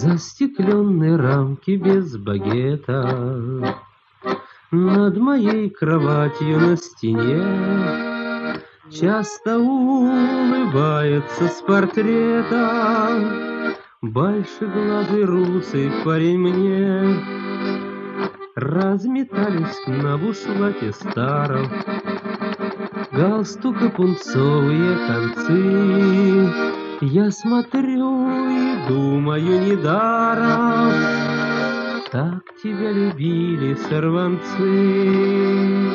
Застекленной рамки без багета над моей кроватью на стене часто улыбается с портрета большеглазый русый парень мне. Разметались на бушлате старом галстука пунцовые концы. Я смотрю и думаю недаром, так тебя любили сорванцы.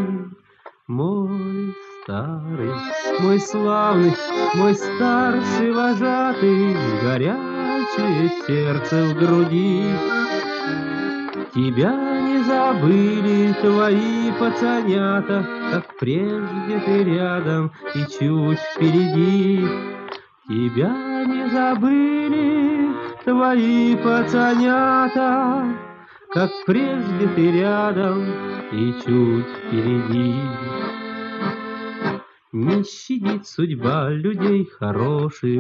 Мой старый, мой славный, мой старший вожатый, горячее сердце в груди. Тебя не забыли твои пацанята, как прежде ты рядом и чуть впереди. Тебя не забыли твои пацанята, как прежде ты рядом и чуть впереди. Не щадит судьба людей хороших,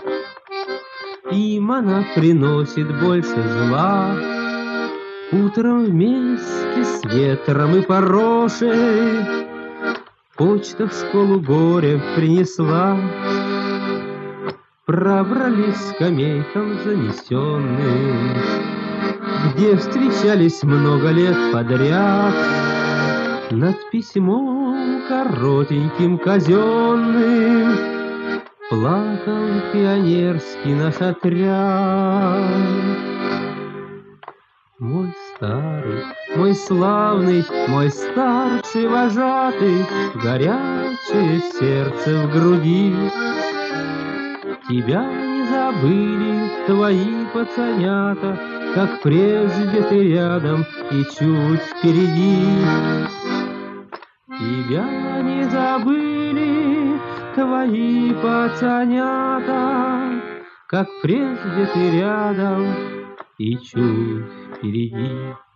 им она приносит больше зла. Утром вместе с ветром и порошей почта в школу горе принесла. Пробрались скамейкам занесенные, где встречались много лет подряд, над письмом коротеньким казенным плакал пионерский наш отряд. Мой старый, мой славный, мой старший вожатый, горячее сердце в груди. Тебя не забыли твои пацанята, как прежде ты рядом и чуть впереди. Тебя не забыли твои пацанята, как прежде ты рядом и чуть впереди.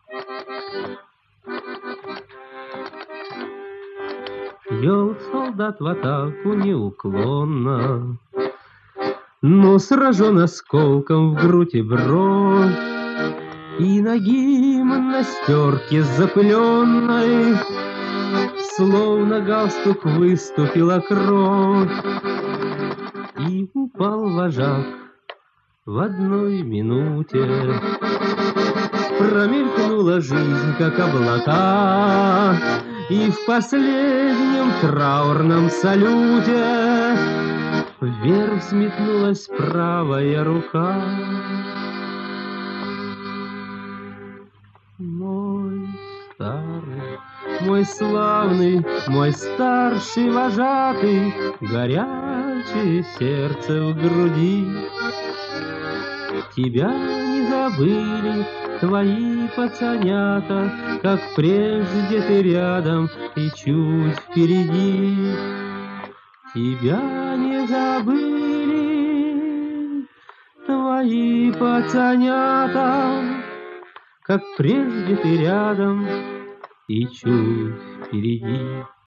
Вел солдат в атаку неуклонно, но сражен осколком в грудь и бровь, и на гимнастерке запыленной словно галстук выступила кровь. И упал вожак в одной минуте. Промелькнула жизнь, как облака, и в последнем траурном салюте вверх взметнулась правая рука. Мой старый, мой славный, мой старший вожатый, горячее сердце в груди. Тебя не забыли твои пацанята, как прежде ты рядом и чуть впереди. Тебя не забыли твои пацанята, как прежде ты рядом и чуть впереди.